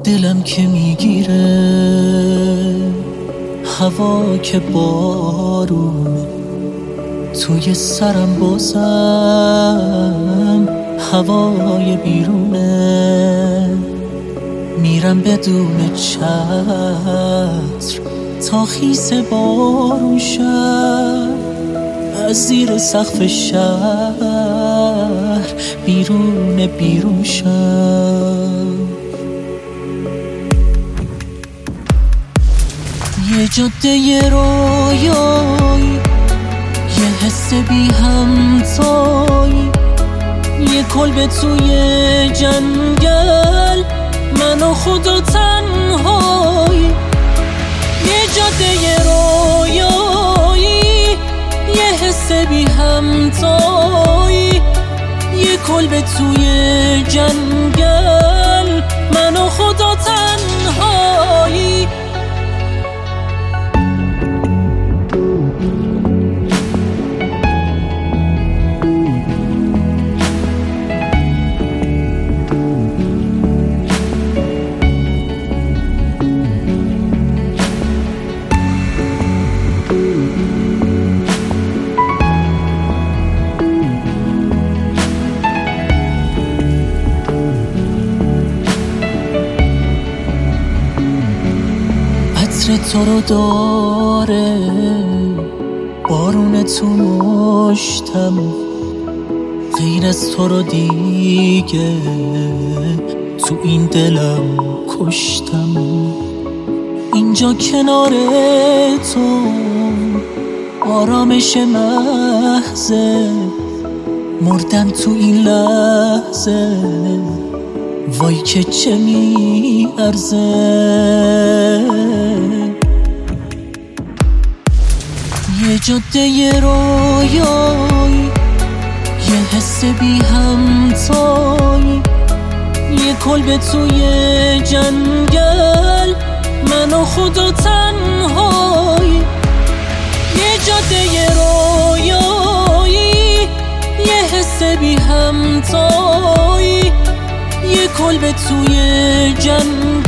دلم که میگیره هوا که بارونه، توی سرم بازم هوای بیرونه. میرم بدون چتر تا خیس بارون شد، از زیر سقف شهر بیرون شد. یه جاده رویایی، یه حس بی همتایی، یه کلبه توی جنگل، من و خدا تنهایی. یه جاده رویایی، یه حس بی همتایی، یه کلبه توی جنگل، من و خدا تنهایی. عطر تو رو داره بارون تو مشتم، غیر از تو رو دیگه تو این دلم کشتم. اینجا کنار تو آرامش محضه، مردم تو این لحظه وای که چه میارزه. یه جاده رویایی، یه حس بی همتایی، یه کلبه توی جنگل، من و خدا تنهایی. یه جاده رویایی، یه حس بی همتایی، یه کلبه توی جنگل،